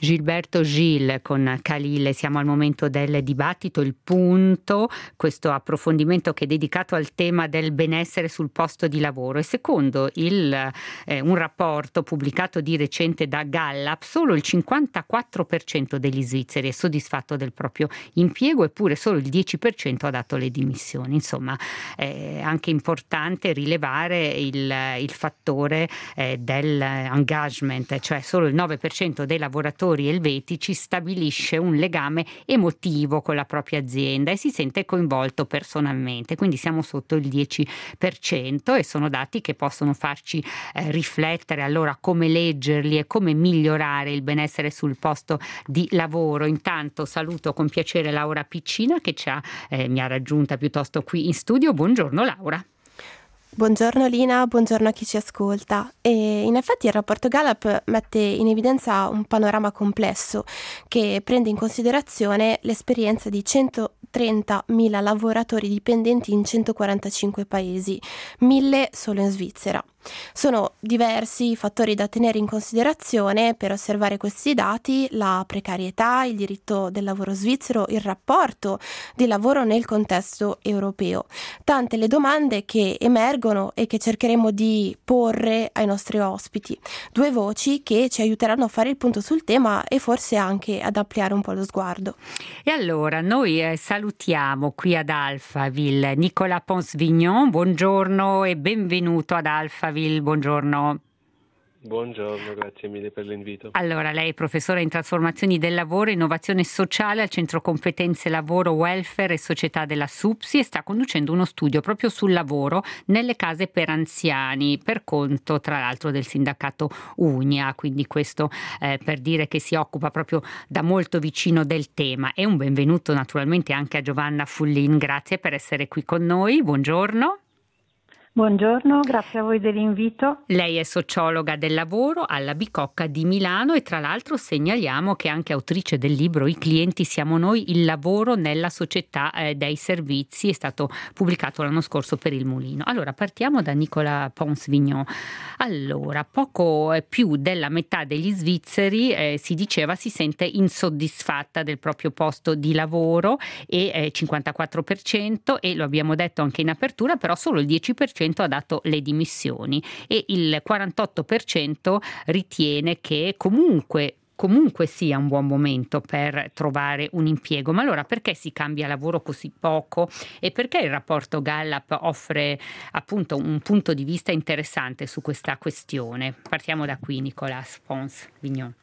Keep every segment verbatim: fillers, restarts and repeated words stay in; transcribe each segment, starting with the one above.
Gilberto Gil con Khalil. Siamo al momento del dibattito, il punto, questo approfondimento che è dedicato al tema del benessere sul posto di lavoro. E secondo il, eh, un rapporto pubblicato di recente da Gallup, solo il cinquantaquattro per cento degli svizzeri è soddisfatto del proprio impiego, eppure solo il dieci per cento ha dato le dimissioni. Insomma, è anche importante rilevare il, il fattore eh, dell'engagement, cioè solo il nove per cento dei lavoratori elvetici stabilisce un legame emotivo con la propria azienda e si sente coinvolto personalmente, quindi siamo sotto il dieci per cento e sono dati che possono farci eh, riflettere allora come leggerli e come migliorare il benessere sul posto di lavoro. Intanto saluto con piacere Laura Piccina che ci ha, eh, mi ha raggiunta piuttosto qui in studio. Buongiorno Laura. Buongiorno Lina, buongiorno a chi ci ascolta. E in effetti il rapporto Gallup mette in evidenza un panorama complesso che prende in considerazione l'esperienza di centotrentamila lavoratori dipendenti in centoquarantacinque paesi, mille solo in Svizzera. Sono diversi i fattori da tenere in considerazione per osservare questi dati: la precarietà, il diritto del lavoro svizzero, il rapporto di lavoro nel contesto europeo. Tante le domande che emergono e che cercheremo di porre ai nostri ospiti. Due voci che ci aiuteranno a fare il punto sul tema e forse anche ad ampliare un po' lo sguardo. E allora noi eh, salutiamo qui ad Alphaville Nicolas Pons-Vignon. Buongiorno e benvenuto ad Alphaville. Buongiorno. Buongiorno, grazie mille per l'invito. Allora, lei è professore in trasformazioni del lavoro e innovazione sociale al Centro Competenze Lavoro, Welfare e Società della SUPSI e sta conducendo uno studio proprio sul lavoro nelle case per anziani, per conto tra l'altro del sindacato Unia, quindi questo eh, per dire che si occupa proprio da molto vicino del tema. E un benvenuto naturalmente anche a Giovanna Fullin, grazie per essere qui con noi, buongiorno. Buongiorno, grazie a voi dell'invito. Lei è sociologa del lavoro alla Bicocca di Milano e tra l'altro segnaliamo che è anche autrice del libro I clienti siamo noi, il lavoro nella società eh, dei servizi, è stato pubblicato l'anno scorso per il Mulino. Allora partiamo da Nicolas Pons-Vignon. Allora, poco più della metà degli svizzeri eh, si diceva si sente insoddisfatta del proprio posto di lavoro e eh, cinquantaquattro per cento, e lo abbiamo detto anche in apertura, però solo il dieci per cento ha dato le dimissioni e il quarantotto per cento ritiene che comunque comunque sia un buon momento per trovare un impiego. Ma allora perché si cambia lavoro così poco e perché il rapporto Gallup offre appunto un punto di vista interessante su questa questione? Partiamo da qui, Nicolas Pons-Vignon.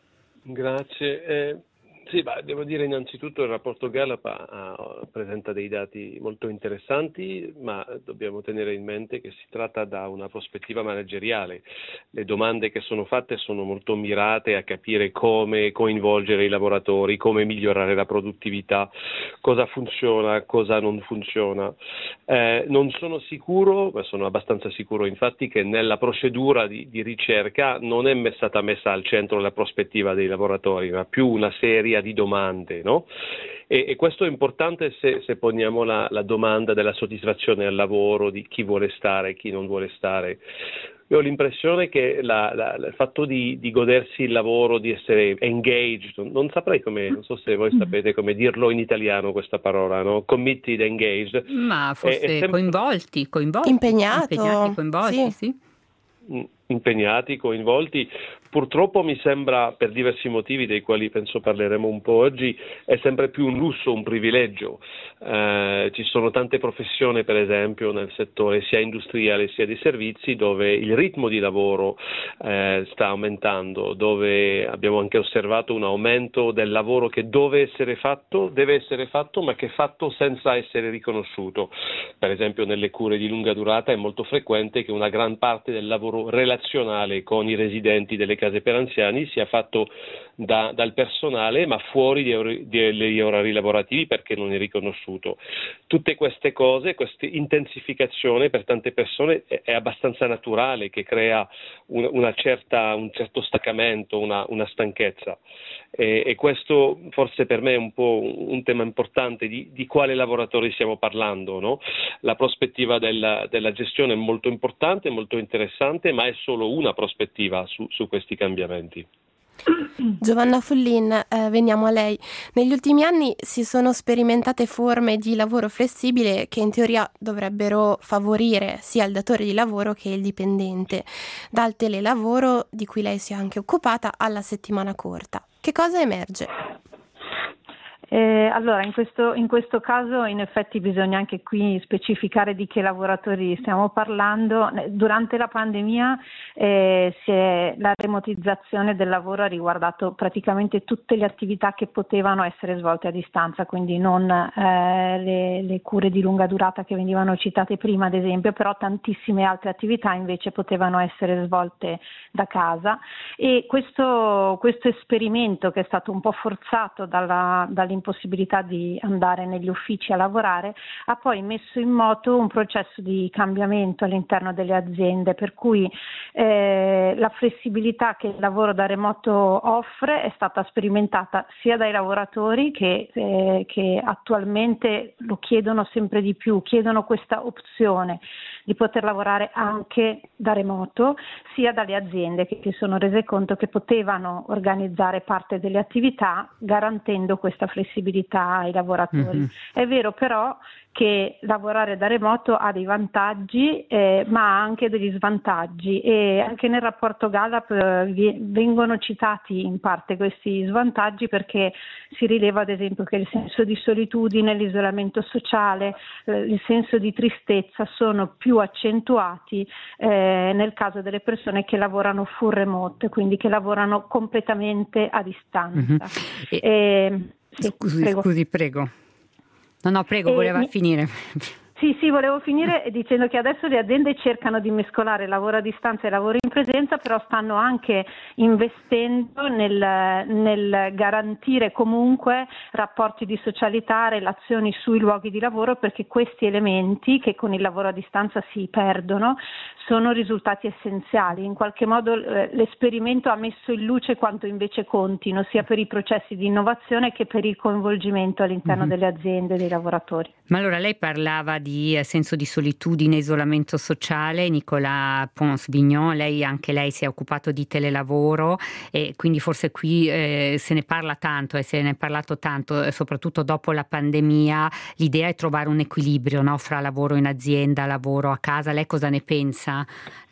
Grazie. Eh... Sì, ma devo dire innanzitutto il rapporto Gallup ha, ha, presenta dei dati molto interessanti, ma dobbiamo tenere in mente che si tratta da una prospettiva manageriale. Le domande che sono fatte sono molto mirate a capire come coinvolgere i lavoratori, come migliorare la produttività, cosa funziona, cosa non funziona. Eh, non sono sicuro, ma sono abbastanza sicuro infatti che nella procedura di, di ricerca non è stata messa al centro la prospettiva dei lavoratori, ma più una serie di domande, no? E, e questo è importante se, se poniamo la, la domanda della soddisfazione al lavoro, di chi vuole stare e chi non vuole stare. Io ho l'impressione che la, la, il fatto di, di godersi il lavoro, di essere engaged, non saprei come, non so se voi sapete come dirlo in italiano questa parola, no? Committed, engaged. Ma forse è, è sempre... coinvolti, coinvolti. Impegnato. Impegnati, coinvolti, sì. sì. Impegnati, coinvolti. Purtroppo mi sembra, per diversi motivi dei quali penso parleremo un po' oggi, è sempre più un lusso, un privilegio. Eh, ci sono tante professioni, per esempio, nel settore sia industriale sia di servizi, dove il ritmo di lavoro eh, sta aumentando, dove abbiamo anche osservato un aumento del lavoro che deve essere fatto, deve essere fatto, ma che è fatto senza essere riconosciuto. Per esempio, nelle cure di lunga durata è molto frequente che una gran parte del lavoro relazionale con i residenti delle case per anziani sia fatto da, dal personale, ma fuori degli orari lavorativi perché non è riconosciuto. Tutte queste cose, questa intensificazione per tante persone è, è abbastanza naturale, che crea un, una certa, un certo staccamento, una, una stanchezza. E, e questo forse per me è un po' un tema importante di, di quale lavoratori stiamo parlando, no? La prospettiva della, della gestione è molto importante, molto interessante, ma è solo una prospettiva su, su questi cambiamenti. Giovanna Fullin, eh, veniamo a lei. Negli ultimi anni si sono sperimentate forme di lavoro flessibile che in teoria dovrebbero favorire sia il datore di lavoro che il dipendente, dal telelavoro, di cui lei si è anche occupata, alla settimana corta. Che cosa emerge? Eh, allora, in questo, in questo caso in effetti bisogna anche qui specificare di che lavoratori stiamo parlando. Durante la pandemia eh, si è, la remotizzazione del lavoro ha riguardato praticamente tutte le attività che potevano essere svolte a distanza, quindi non eh, le, le cure di lunga durata che venivano citate prima, ad esempio, però tantissime altre attività invece potevano essere svolte da casa, e questo, questo esperimento, che è stato un po' forzato dalla, dall'impossibilità possibilità di andare negli uffici a lavorare, ha poi messo in moto un processo di cambiamento all'interno delle aziende, per cui eh, la flessibilità che il lavoro da remoto offre è stata sperimentata sia dai lavoratori che, eh, che attualmente lo chiedono sempre di più, chiedono questa opzione di poter lavorare anche da remoto, sia dalle aziende che si sono rese conto che potevano organizzare parte delle attività garantendo questa flessibilità ai lavoratori. Mm-hmm. È vero però che lavorare da remoto ha dei vantaggi eh, ma ha anche degli svantaggi, e anche nel rapporto Gallup eh, vengono citati in parte questi svantaggi, perché si rileva ad esempio che il senso di solitudine, l'isolamento sociale, eh, il senso di tristezza sono più accentuati eh, nel caso delle persone che lavorano full remote, quindi che lavorano completamente a distanza. Mm-hmm. E... Eh, sì, scusi, prego. scusi, prego. No, no, prego, eh, voleva mi... finire. Sì, sì, volevo finire dicendo che adesso le aziende cercano di mescolare lavoro a distanza e lavoro in presenza, però stanno anche investendo nel, nel garantire comunque rapporti di socialità, relazioni sui luoghi di lavoro, perché questi elementi che con il lavoro a distanza si perdono sono risultati essenziali. In qualche modo eh, l'esperimento ha messo in luce quanto invece contino, sia per i processi di innovazione che per il coinvolgimento all'interno mm-hmm. delle aziende e dei lavoratori. Ma allora lei parlava di senso di solitudine, isolamento sociale. Nicolas Pons-Vignon, lei anche lei si è occupato di telelavoro, e quindi forse qui eh, se ne parla tanto e se ne è parlato tanto, eh, soprattutto dopo la pandemia. L'idea è trovare un equilibrio, no, fra lavoro in azienda, lavoro a casa. Lei cosa ne pensa?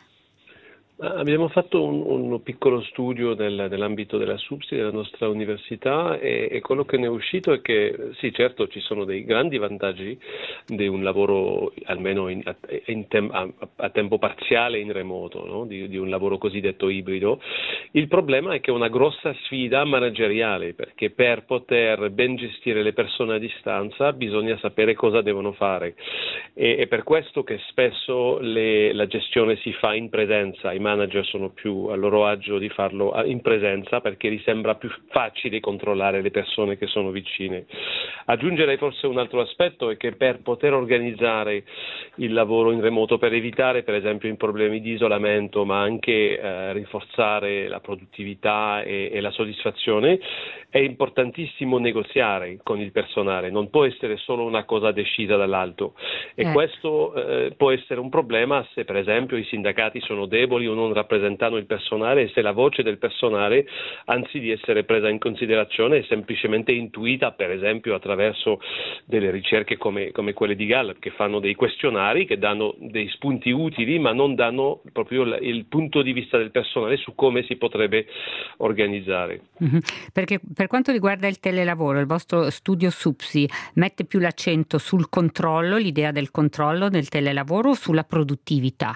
Abbiamo fatto un, un piccolo studio nel, nell'ambito della SUPSI della nostra università, e, e quello che ne è uscito è che sì, certo ci sono dei grandi vantaggi di un lavoro almeno in, in tem, a, a tempo parziale in remoto, no? di, di un lavoro cosiddetto ibrido. Il problema è che è una grossa sfida manageriale, perché per poter ben gestire le persone a distanza bisogna sapere cosa devono fare, e è per questo che spesso le, la gestione si fa in presenza. I manager sono più a loro agio di farlo in presenza, perché gli sembra più facile controllare le persone che sono vicine. Aggiungerei forse un altro aspetto, è che per poter organizzare il lavoro in remoto, per evitare per esempio i problemi di isolamento, ma anche eh, rinforzare la produttività e, e la soddisfazione, è importantissimo negoziare con il personale, non può essere solo una cosa decisa dall'alto, e eh. questo eh, può essere un problema se per esempio i sindacati sono deboli o non rappresentano il personale, e se la voce del personale, anzi di essere presa in considerazione, è semplicemente intuita per esempio attraverso delle ricerche come, come quelle di Gallup, che fanno dei questionari che danno dei spunti utili ma non danno proprio il, il punto di vista del personale su come si potrebbe organizzare. Mm-hmm. Perché per quanto riguarda il telelavoro, il vostro studio SUPSI mette più l'accento sul controllo, l'idea del controllo del telelavoro, o sulla produttività?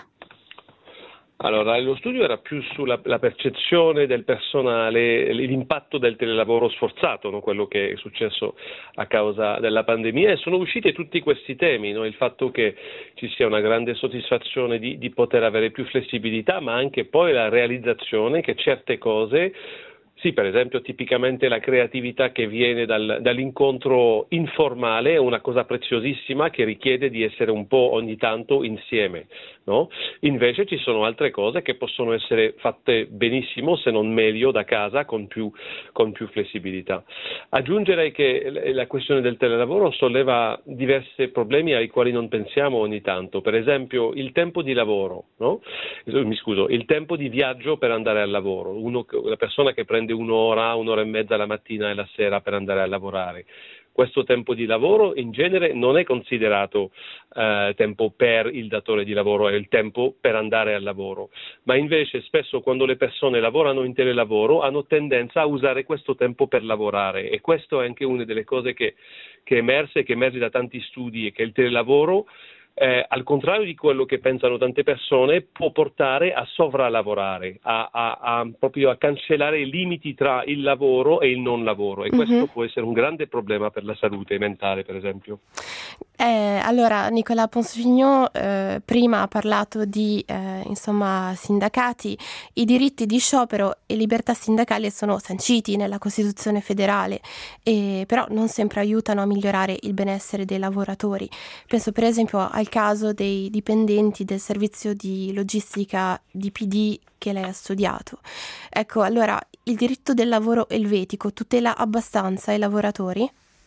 Allora, lo studio era più sulla la percezione del personale, l'impatto del telelavoro sforzato, no? Quello che è successo a causa della pandemia, e sono usciti tutti questi temi, no? Il fatto che ci sia una grande soddisfazione di, di poter avere più flessibilità, ma anche poi la realizzazione che certe cose, sì, per esempio tipicamente la creatività che viene dal, dall'incontro informale è una cosa preziosissima che richiede di essere un po' ogni tanto insieme, no? Invece ci sono altre cose che possono essere fatte benissimo, se non meglio, da casa con più, con più flessibilità. Aggiungerei che la questione del telelavoro solleva diversi problemi ai quali non pensiamo ogni tanto, per esempio il tempo di lavoro, no? Mi scuso, il tempo di viaggio per andare al lavoro. Uno, la persona che prende prende un'ora, un'ora e mezza la mattina e la sera per andare a lavorare. Questo tempo di lavoro in genere non è considerato eh, tempo per il datore di lavoro, è il tempo per andare al lavoro, ma invece spesso quando le persone lavorano in telelavoro hanno tendenza a usare questo tempo per lavorare, e questo è anche una delle cose che, che è emerse, che emerge da tanti studi, è che il telelavoro, Eh, al contrario di quello che pensano tante persone, può portare a sovralavorare, a, a, a proprio a cancellare i limiti tra il lavoro e il non lavoro, e questo Mhm. può essere un grande problema per la salute mentale, per esempio. Eh, allora, Nicolas Ponsfignon eh, prima ha parlato di eh, insomma, sindacati. I diritti di sciopero e libertà sindacali sono sanciti nella Costituzione federale, e, però non sempre aiutano a migliorare il benessere dei lavoratori. Penso per esempio al caso dei dipendenti del servizio di logistica D P D che lei ha studiato. Ecco, allora, il diritto del lavoro elvetico tutela abbastanza i lavoratori?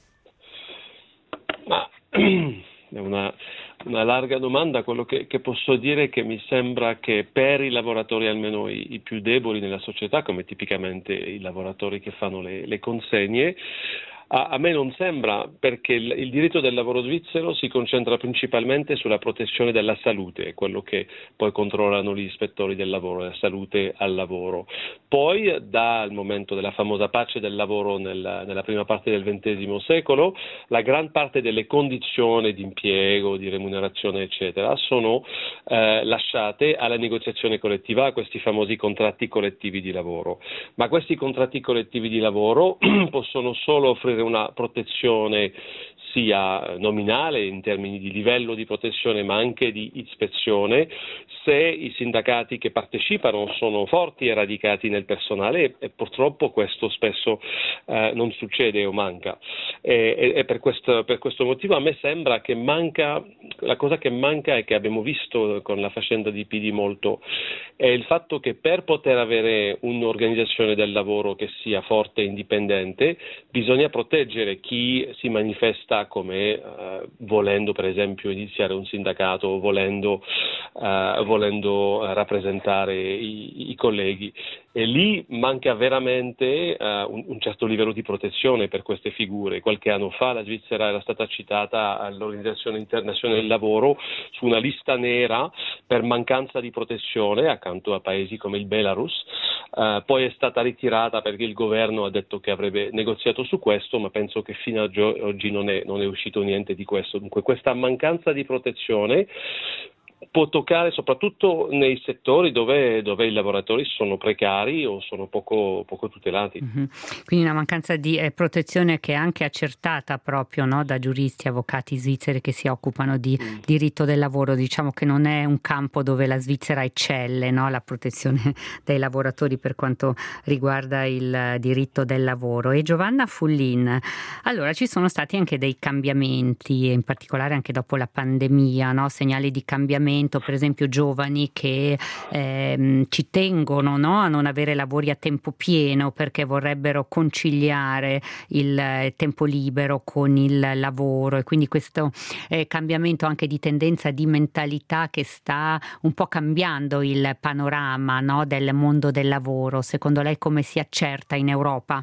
Ma è una, una larga domanda. Quello che, che posso dire è che mi sembra che per i lavoratori, almeno i, i più deboli nella società, come tipicamente i lavoratori che fanno le, le consegne, a, a me non sembra, perché il, il diritto del lavoro svizzero si concentra principalmente sulla protezione della salute, è quello che poi controllano gli ispettori del lavoro, la salute al lavoro. Poi, dal momento della famosa pace del lavoro nella, nella prima parte del ventesimo secolo, la gran parte delle condizioni di impiego, di remunerazione, eccetera, sono eh, lasciate alla negoziazione collettiva, a questi famosi contratti collettivi di lavoro. Ma questi contratti collettivi di lavoro possono solo offrire una protezione sia nominale in termini di livello di protezione, ma anche di ispezione, se i sindacati che partecipano sono forti e radicati nel personale, e, e purtroppo questo spesso eh, non succede o manca. E, e, e per, questo, per questo motivo a me sembra che manca, la cosa che manca, e che abbiamo visto con la faccenda di P D molto, è il fatto che per poter avere un'organizzazione del lavoro che sia forte e indipendente bisogna proteggere chi si manifesta come eh, volendo per esempio iniziare un sindacato o volendo, eh, volendo rappresentare i, i colleghi, e lì manca veramente eh, un, un certo livello di protezione per queste figure. Qualche anno fa la Svizzera era stata citata all'Organizzazione Internazionale del Lavoro su una lista nera per mancanza di protezione accanto a paesi come il Belarus, eh, poi è stata ritirata perché il governo ha detto che avrebbe negoziato su questo, ma penso che fino ad oggi non è, non è uscito niente di questo. Dunque questa mancanza di protezione può toccare soprattutto nei settori dove, dove i lavoratori sono precari o sono poco, poco tutelati. Mm-hmm. Quindi una mancanza di eh, protezione che è anche accertata proprio, no, da giuristi, avvocati svizzeri che si occupano di mm. diritto del lavoro. Diciamo che non è un campo dove la Svizzera eccelle, no, la protezione dei lavoratori per quanto riguarda il diritto del lavoro. E Giovanna Fullin, allora ci sono stati anche dei cambiamenti, in particolare anche dopo la pandemia, no, segnali di cambiamento, per esempio giovani che eh, ci tengono, no, a non avere lavori a tempo pieno perché vorrebbero conciliare il tempo libero con il lavoro, e quindi questo eh, cambiamento anche di tendenza, di mentalità che sta un po' cambiando il panorama, no, del mondo del lavoro. Secondo lei come si accerta in Europa?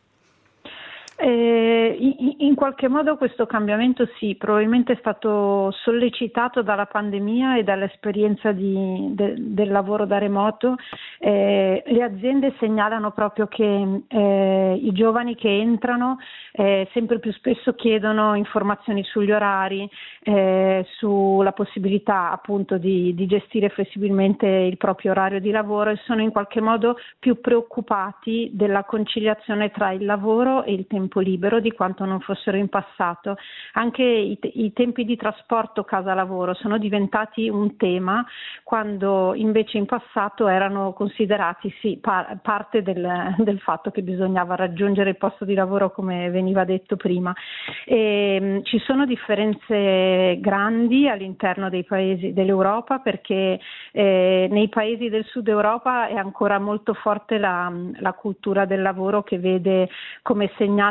Eh, in, in qualche modo questo cambiamento sì, probabilmente è stato sollecitato dalla pandemia e dall'esperienza di, de, del lavoro da remoto. Eh, le aziende segnalano proprio che eh, i giovani che entrano eh, sempre più spesso chiedono informazioni sugli orari, eh, sulla possibilità appunto di, di gestire flessibilmente il proprio orario di lavoro, e sono in qualche modo più preoccupati della conciliazione tra il lavoro e il tempo libero di quanto non fossero in passato. Anche i, te- i tempi di trasporto casa-lavoro sono diventati un tema, quando invece in passato erano considerati sì, par- parte del, del fatto che bisognava raggiungere il posto di lavoro, come veniva detto prima. E, mh, ci sono differenze grandi all'interno dei paesi dell'Europa, perché eh, nei paesi del sud Europa è ancora molto forte la, la cultura del lavoro, che vede come segnale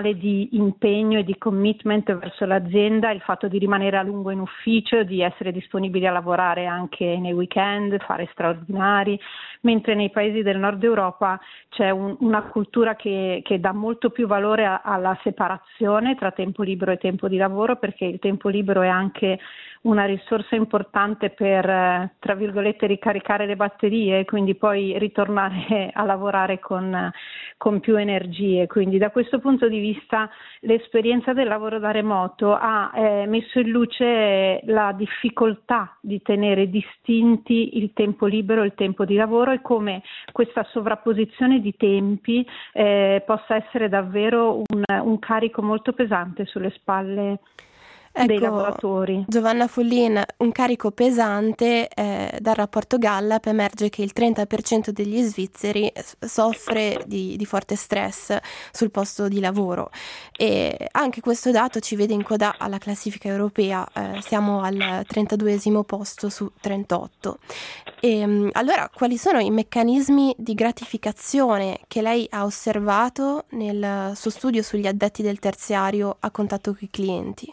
segnale di impegno e di commitment verso l'azienda, il fatto di rimanere a lungo in ufficio, di essere disponibili a lavorare anche nei weekend, fare straordinari, mentre nei paesi del nord Europa c'è un, una cultura che, che dà molto più valore a, alla separazione tra tempo libero e tempo di lavoro, perché il tempo libero è anche una risorsa importante per, tra virgolette, ricaricare le batterie e quindi poi ritornare a lavorare con, con più energie. Quindi da questo punto di vista l'esperienza del lavoro da remoto ha eh, messo in luce la difficoltà di tenere distinti il tempo libero e il tempo di lavoro e come questa sovrapposizione di tempi eh, possa essere davvero un, un carico molto pesante sulle spalle Ecco, dei lavoratori. Giovanna Fullin, un carico pesante. Eh, dal rapporto Gallup emerge che il trenta per cento degli svizzeri soffre di, di forte stress sul posto di lavoro e anche questo dato ci vede in coda alla classifica europea, eh, siamo al trentaduesimo posto su trentotto. E, allora, quali sono i meccanismi di gratificazione che lei ha osservato nel suo studio sugli addetti del terziario a contatto con i clienti?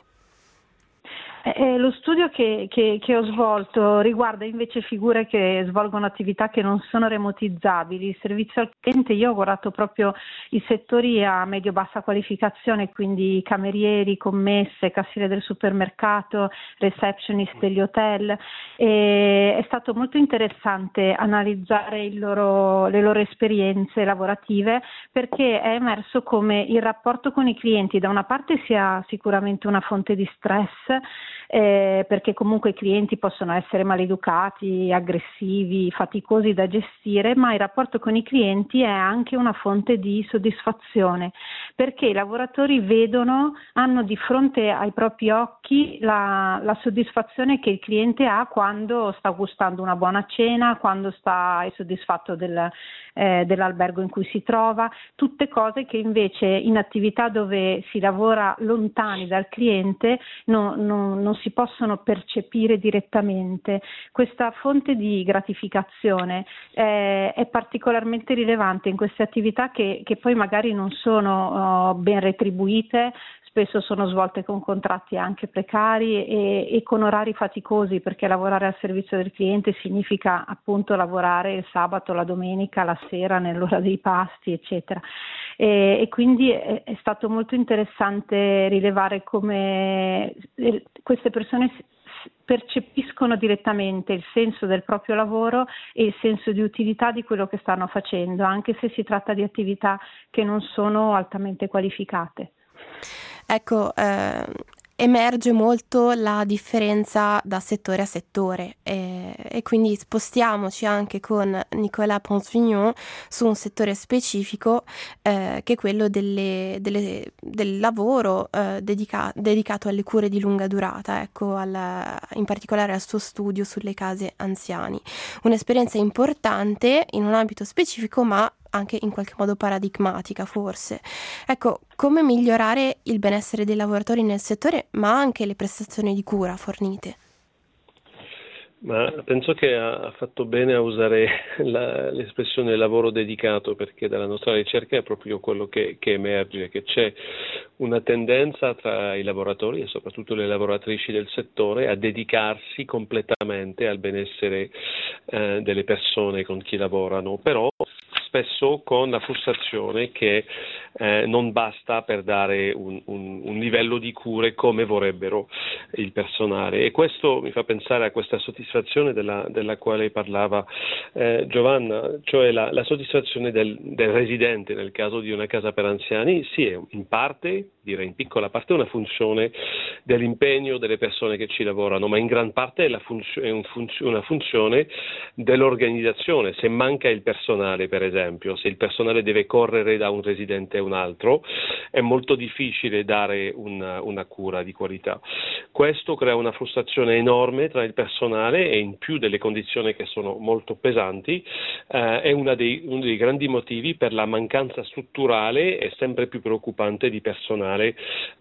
Eh, lo studio che, che, che ho svolto riguarda invece figure che svolgono attività che non sono remotizzabili. Il servizio al cliente, io ho guardato proprio i settori a medio-bassa qualificazione, quindi camerieri, commesse, cassiere del supermercato, receptionist degli hotel. E è stato molto interessante analizzare il loro, le loro esperienze lavorative, perché è emerso come il rapporto con i clienti da una parte sia sicuramente una fonte di stress, Eh, perché comunque i clienti possono essere maleducati, aggressivi, faticosi da gestire, ma il rapporto con i clienti è anche una fonte di soddisfazione, perché i lavoratori vedono, hanno di fronte ai propri occhi la, la soddisfazione che il cliente ha quando sta gustando una buona cena, quando sta, è soddisfatto del, eh, dell'albergo in cui si trova, tutte cose che invece in attività dove si lavora lontani dal cliente no, no, non si possono percepire direttamente. Questa fonte di gratificazione eh, è particolarmente rilevante in queste attività che, che poi magari non sono uh, ben retribuite, spesso sono svolte con contratti anche precari e, e con orari faticosi, perché lavorare al servizio del cliente significa appunto lavorare il sabato, la domenica, la sera, nell'ora dei pasti, eccetera. E, e quindi è, è stato molto interessante rilevare come queste persone percepiscono direttamente il senso del proprio lavoro e il senso di utilità di quello che stanno facendo, anche se si tratta di attività che non sono altamente qualificate. Ecco, eh, emerge molto la differenza da settore a settore e, e quindi spostiamoci anche con Nicolas Ponsvignon su un settore specifico eh, che è quello delle, delle, del lavoro eh, dedica, dedicato alle cure di lunga durata, ecco, alla, in particolare al suo studio sulle case anziani. Un'esperienza importante in un ambito specifico, ma anche in qualche modo paradigmatica forse. Ecco, come migliorare il benessere dei lavoratori nel settore, ma anche le prestazioni di cura fornite? Ma penso che ha fatto bene a usare la, l'espressione lavoro dedicato, perché dalla nostra ricerca è proprio quello che, che emerge, che c'è una tendenza tra i lavoratori e soprattutto le lavoratrici del settore a dedicarsi completamente al benessere eh, delle persone con chi lavorano, però spesso con la frustrazione che eh, non basta per dare un, un, un livello di cure come vorrebbero il personale, e questo mi fa pensare a questa soddisfazione della, della quale parlava eh, Giovanna, cioè la, la soddisfazione del, del residente nel caso di una casa per anziani. Sì, è in parte, direi in piccola parte, una funzione dell'impegno delle persone che ci lavorano, ma in gran parte è, la funzio- è un funzio- una funzione dell'organizzazione. Se manca il personale, per esempio, se il personale deve correre da un residente a un altro, è molto difficile dare una, una cura di qualità. Questo crea una frustrazione enorme tra il personale e in più delle condizioni che sono molto pesanti, eh, è una dei, uno dei grandi motivi per la mancanza strutturale e sempre più preoccupante di personale personale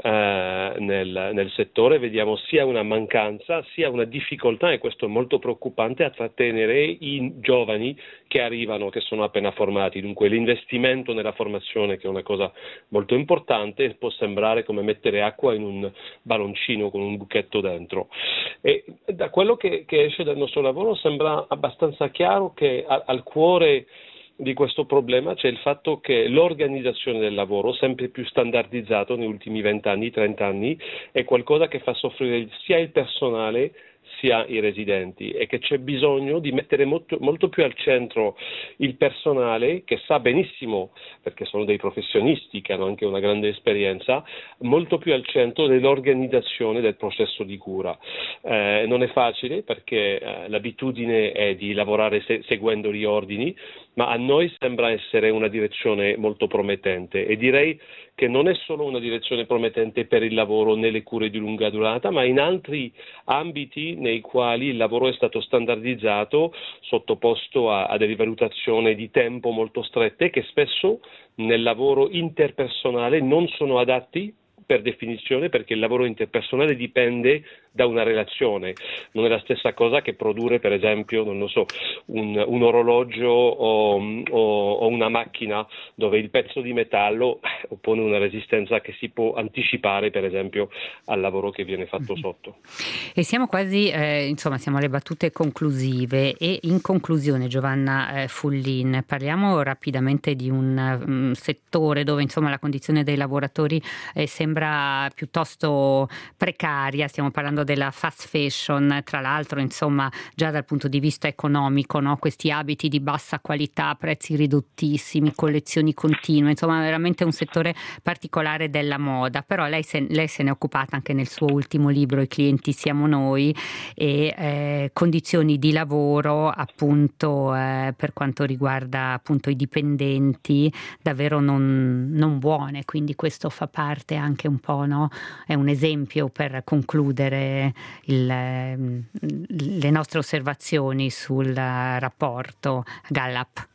eh, nel, nel settore. Vediamo sia una mancanza sia una difficoltà, e questo è molto preoccupante, a trattenere i giovani che arrivano, che sono appena formati. Dunque l'investimento nella formazione, che è una cosa molto importante, può sembrare come mettere acqua in un balloncino con un buchetto dentro. E da quello che, che esce dal nostro lavoro sembra abbastanza chiaro che a, al cuore di questo problema c'è il fatto che l'organizzazione del lavoro, sempre più standardizzato negli ultimi vent'anni, trent'anni, è qualcosa che fa soffrire sia il personale sia i residenti, e che c'è bisogno di mettere molto, molto più al centro il personale, che sa benissimo, perché sono dei professionisti che hanno anche una grande esperienza, molto più al centro dell'organizzazione del processo di cura. Eh, non è facile, perché eh, l'abitudine è di lavorare se- seguendo gli ordini, ma a noi sembra essere una direzione molto promettente, e direi che non è solo una direzione promettente per il lavoro nelle cure di lunga durata, ma in altri ambiti nei quali il lavoro è stato standardizzato, sottoposto a, a delle valutazioni di tempo molto strette, che spesso nel lavoro interpersonale non sono adatti per definizione, perché il lavoro interpersonale dipende da una relazione. Non è la stessa cosa che produrre, per esempio, non lo so, un, un orologio o, o, o una macchina, dove il pezzo di metallo oppone una resistenza che si può anticipare, per esempio, al lavoro che viene fatto sotto. E siamo quasi, eh, insomma, siamo alle battute conclusive, e in conclusione, Giovanna eh, Fullin, parliamo rapidamente di un um, settore dove, insomma, la condizione dei lavoratori eh, sembra piuttosto precaria. Stiamo parlando della fast fashion, tra l'altro, insomma, già dal punto di vista economico, no? Questi abiti di bassa qualità, prezzi ridottissimi, collezioni continue, insomma veramente un settore particolare della moda. Però lei se, lei se ne è occupata anche nel suo ultimo libro, I clienti siamo noi, e eh, condizioni di lavoro appunto eh, per quanto riguarda appunto i dipendenti davvero non, non buone, quindi questo fa parte anche un po', no? È un esempio per concludere il, le nostre osservazioni sul rapporto Gallup.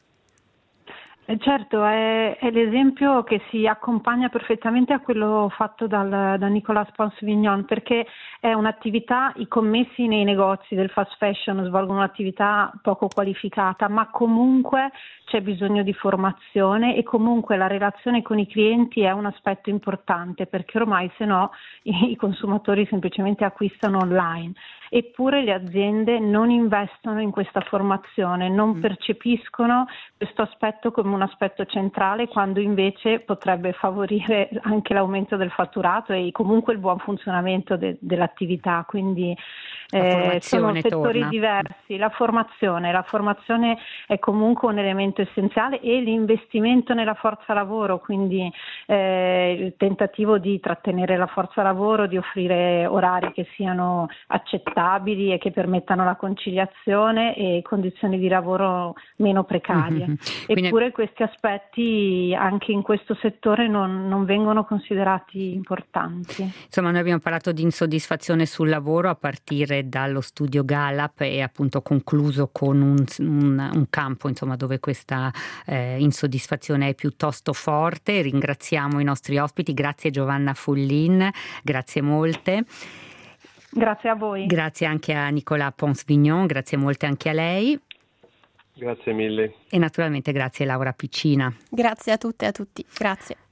Certo, è, è l'esempio che si accompagna perfettamente a quello fatto dal, da Nicolas Pons-Vignon, perché è un'attività, i commessi nei negozi del fast fashion svolgono un'attività poco qualificata, ma comunque c'è bisogno di formazione, e comunque la relazione con i clienti è un aspetto importante, perché ormai se no i, i consumatori semplicemente acquistano online. Eppure le aziende non investono in questa formazione, non percepiscono questo aspetto come un aspetto centrale, quando invece potrebbe favorire anche l'aumento del fatturato e comunque il buon funzionamento de- dell'attività. Quindi eh, sono settori torna. diversi. La formazione, la formazione è comunque un elemento essenziale, e l'investimento nella forza lavoro, quindi eh, il tentativo di trattenere la forza lavoro, di offrire orari che siano accettabili e che permettano la conciliazione e condizioni di lavoro meno precarie. Mm-hmm. Eppure Quindi... questi aspetti anche in questo settore non, non vengono considerati importanti. Insomma, noi abbiamo parlato di insoddisfazione sul lavoro a partire dallo studio Gallup, e appunto concluso con un, un, un campo, insomma, dove questa eh, insoddisfazione è piuttosto forte. Ringraziamo i nostri ospiti, grazie Giovanna Fullin, grazie molte. Grazie a voi. Grazie anche a Nicolas Pons-Vignon, grazie molte anche a lei. Grazie mille. E naturalmente grazie Laura Piccina. Grazie a tutte e a tutti, grazie.